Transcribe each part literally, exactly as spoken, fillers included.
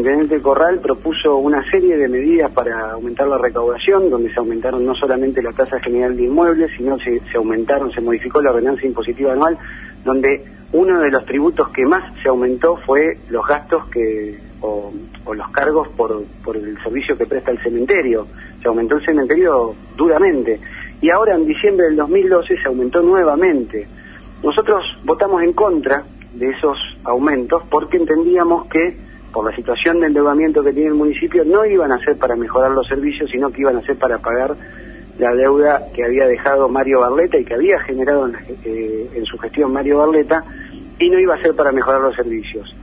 intendente Corral propuso una serie de medidas para aumentar la recaudación, donde se aumentaron no solamente la tasa general de inmuebles, sino se, se aumentaron, se modificó la ordenanza impositiva anual, donde uno de los tributos que más se aumentó fue los gastos que o, o los cargos por, por el servicio que presta el cementerio. Se aumentó el cementerio duramente. Y ahora en diciembre del dos mil doce se aumentó nuevamente. Nosotros votamos en contra de esos aumentos porque entendíamos que por la situación de endeudamiento que tiene el municipio no iban a ser para mejorar los servicios, sino que iban a ser para pagar la deuda que había dejado Mario Barletta y que había generado en, eh, en su gestión Mario Barletta, y no iba a ser para mejorar los servicios.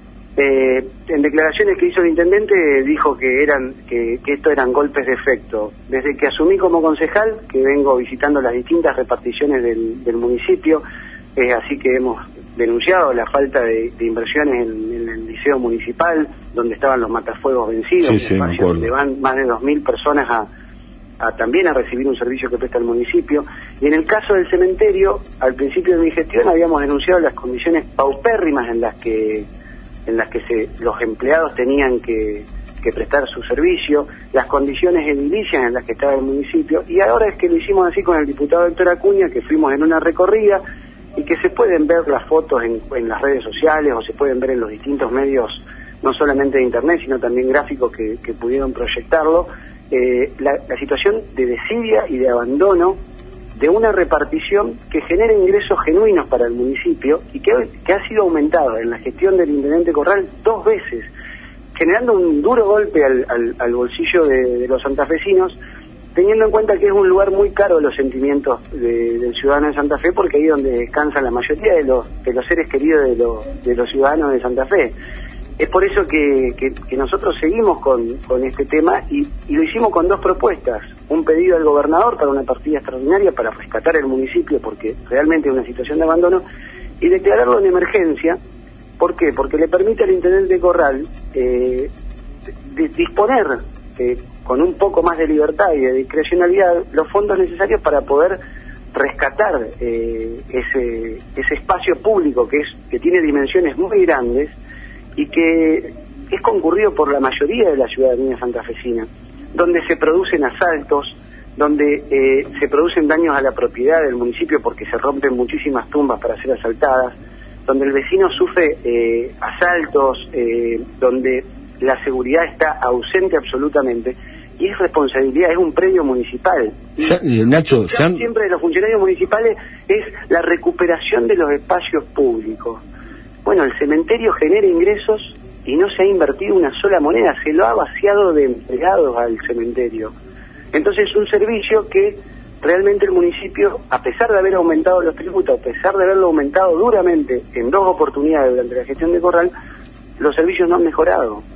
Eh, en declaraciones que hizo el intendente dijo que eran que, que esto eran golpes de efecto. Desde que asumí como concejal, que vengo visitando las distintas reparticiones del, del municipio, es eh, así que hemos denunciado la falta de, de inversiones en, en el liceo municipal, donde estaban los matafuegos vencidos, sí, sí, espacio donde van más de dos mil personas a, a también a recibir un servicio que presta el municipio. Y en el caso del cementerio, al principio de mi gestión habíamos denunciado las condiciones paupérrimas en las que en las que se, los empleados tenían que, que prestar su servicio, las condiciones edilicias en las que estaba el municipio, y ahora es que lo hicimos así con el diputado Héctor Acuña, que fuimos en una recorrida, y que se pueden ver las fotos en, en las redes sociales, o se pueden ver en los distintos medios, no solamente de internet, sino también gráficos que, que pudieron proyectarlo, eh, la, la situación de desidia y de abandono de una repartición que genera ingresos genuinos para el municipio y que, que ha sido aumentado en la gestión del intendente Corral dos veces, generando un duro golpe al, al, al bolsillo de, de los santafesinos, teniendo en cuenta que es un lugar muy caro los sentimientos de, del ciudadano de Santa Fe, porque ahí es donde descansa la mayoría de los, de los seres queridos de, lo, de los ciudadanos de Santa Fe. Es por eso que, que, que nosotros seguimos con, con este tema y, y lo hicimos con dos propuestas. Un pedido al gobernador para una partida extraordinaria para rescatar el municipio, porque realmente es una situación de abandono, y declararlo en emergencia. ¿Por qué? Porque le permite al intendente Corral eh, de, disponer eh, con un poco más de libertad y de discrecionalidad los fondos necesarios para poder rescatar eh, ese, ese espacio público que, es, que tiene dimensiones muy grandes y que es concurrido por la mayoría de la ciudadanía santafesina, donde se producen asaltos, donde eh, se producen daños a la propiedad del municipio porque se rompen muchísimas tumbas para ser asaltadas, donde el vecino sufre eh, asaltos, eh, donde la seguridad está ausente absolutamente, y es responsabilidad, es un predio municipal. Ya, eh, Nacho, se han... siempre de los funcionarios municipales es la recuperación de los espacios públicos. Bueno, el cementerio genera ingresos y no se ha invertido una sola moneda, se lo ha vaciado de empleados al cementerio. Entonces es un servicio que realmente el municipio, a pesar de haber aumentado los tributos, a pesar de haberlo aumentado duramente en dos oportunidades durante la gestión de Corral, los servicios no han mejorado.